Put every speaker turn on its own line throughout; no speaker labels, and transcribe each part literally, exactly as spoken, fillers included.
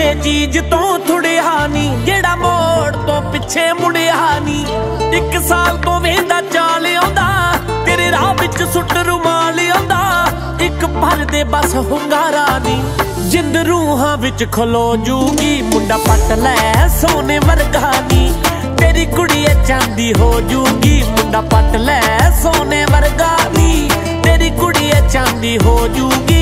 ਕਿਸੇ ਚੀਜ਼ ਤੋਂ ਥੁੜਿਆ ਨੀ, ਜਿਹੜਾ ਮੋੜ ਤੋਂ ਪਿੱਛੇ ਮੁੜਿਆ ਨੀ। ਇੱਕ ਸਾਲ ਤੋਂ ਵੇਂਦਾ ਚਾਲ ਆਉਂਦਾ, ਤੇਰੇ ਰਾਹ ਵਿੱਚ ਸੁੱਟ ਰੁਮਾਲ ਆਉਂਦਾ। ਇੱਕ ਭਰ ਦੇ ਬਸ ਹੁੰਗਾਰਾ ਨੀ, ਜਿੰਦ ਰੂਹਾਂ ਵਿੱਚ ਖਲੋ ਜੂਗੀ। ਮੁੰਡਾ ਪੱਟ ਲੈ ਸੋਨੇ ਵਰਗਾ ਨੀ, ਤੇਰੀ ਕੁੜੀਏ ਚਾਂਦੀ ਹੋ ਜੂਗੀ। ਮੁੰਡਾ ਪੱਟ ਲੈ ਸੋਨੇ ਵਰਗਾ ਨੀ, ਤੇਰੀ ਕੁੜੀਏ ਚਾਂਦੀ ਹੋ ਜੂਗੀ।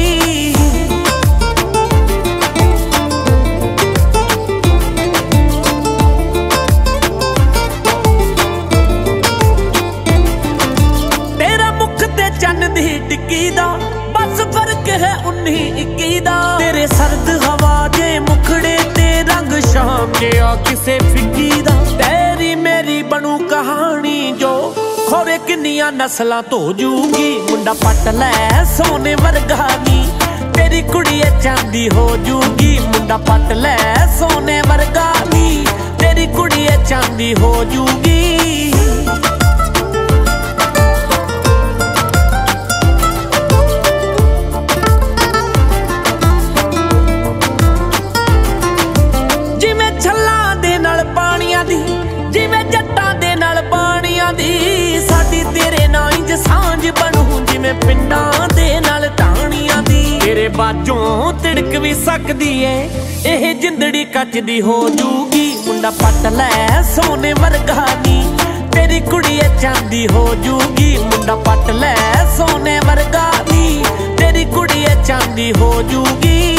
ਤੇਰਾ ਮੁਖ ਤੇ ਚੰਨ ਦੀ ਟਿੱਕੀ ਦਾ ਬਸ ਫਰਕ ਹੈ ਉੱਨੀ ਇੱਕੀ ਦਾ। ਤੇਰੇ ਸਰਦ ਹਵਾ ਦੇ ਮੁਖੜੇ ਤੇ ਰੰਗ ਸ਼ਾਮ ਜਿਹਾ ਕਿਸੇ ਫਿੱਕੀ ਦਾ। ਤੇਰੀ ਮੇਰੀ ਬਣੂ ਕਹਾਣੀ ਜੋ ਖੋਰੇ ਕਿੰਨੀਆਂ ਨਸਲਾਂ ਧੋ ਜੂਗੀ। ਮੁੰਡਾ ਪੱਟ ਲੈ ਸੋਨੇ ਵਰਗਾ ਨੀ, ਤੇਰੀ ਕੁੜੀਏ ਚਾਂਦੀ ਹੋ ਜੂਗੀ। ਮੁੰਡਾ ਪੱਟ ਲੈ ਸੋਨੇ ਵਰਗਾ ਨੀ, ਤੇਰੀ ਕੁੜੀਏ ਚਾਂਦੀ ਹੋ ਜੂਗੀ। ਜਿਵੇਂ ਛੱਲਾਂ ਦੇ ਨਾਲ ਪਾਣੀਆਂ ਦੀ, ਜਿਵੇਂ ਜੱਟਾਂ ਦੇ ਨਾਲ ਪਾਣੀਆਂ ਦੀ, ਸਾਡੀ ਤੇਰੇ ਨਾਲ ਇੰਜ ਸਾਂਝ ਬਣੂ ਜਿਵੇਂ ਪਿੰਡਾਂ ਦੇ ਨਾਲ ਢਾਣੀਆਂ ਦੀ। ਤੇਰੇ ਬਾਝੋਂ ਤਿੜਕ ਵੀ ਸਕਦੀ ਏ ਇਹ ਜਿੰਦੜੀ ਕੱਚ ਦੀ ਹੋ ਜੂਗੀ। ਮੁੰਡਾ ਪੱਟ ਲੈ ਸੋਨੇ ਵਰਗਾ ਨੀ, ਤੇਰੀ ਕੁੜੀਏ ਚਾਂਦੀ ਹੋ ਜੂਗੀ। ਮੁੰਡਾ ਪੱਟ ਲੈ ਸੋਨੇ ਵਰਗਾ ਨੀ, ਤੇਰੀ ਕੁੜੀਏ ਚਾਂਦੀ ਹੋ ਜੂਗੀ।